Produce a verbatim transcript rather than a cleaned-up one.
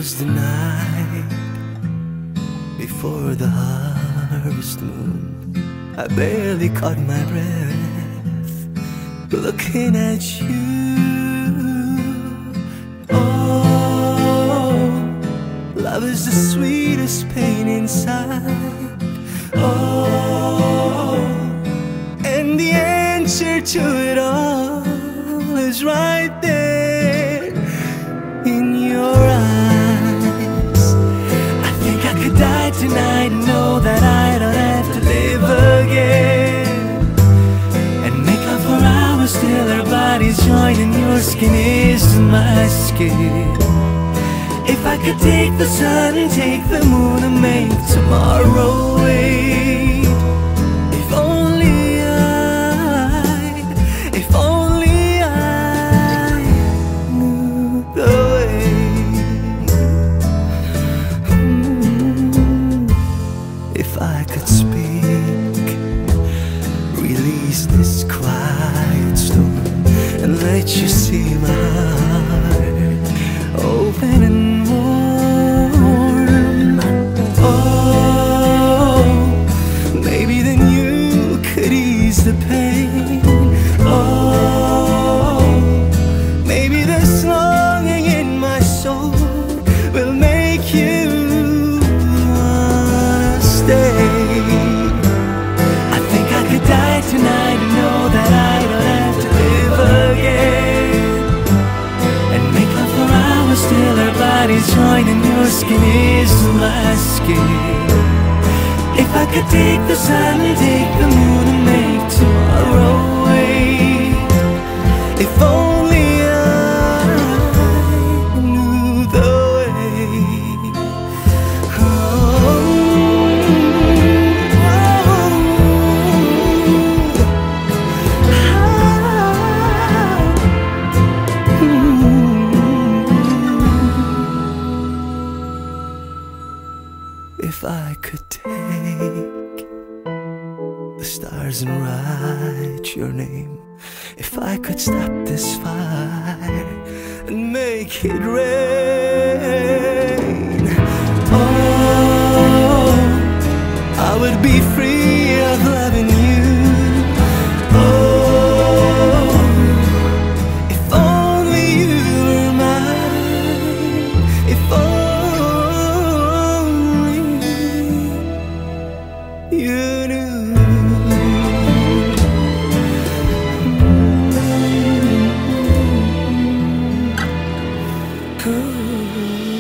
was the night before the harvest moon. I barely caught my breath looking at you. Oh, love is the sweetest pain inside. Oh, and the answer to it all is right there in your eyes. I think I could die tonight and know that I don't have to live again, and make love for hours till our bodies join and your skin is to my skin. If I could take the sun and take the moon and make tomorrow wait. If only I, if only I knew the way. Mm. If I could speak, release this quiet storm and let you see my heart open and warm. Oh, maybe then you could ease the pain. Oh, maybe this longing in my soul will make you wanna stay. I think I could die tonight and know that I don't have to live again, and make love for hours till our bodies join and your skin is to my skin. If I could take the sun and take the moon and make tomorrow wait. If only I knew the way. Oh, if I could take the stars and write your name, if I could stop this fire and make it rain, oh, I would be free of loving you. Oh, if only you were mine, if only you knew. Ooh.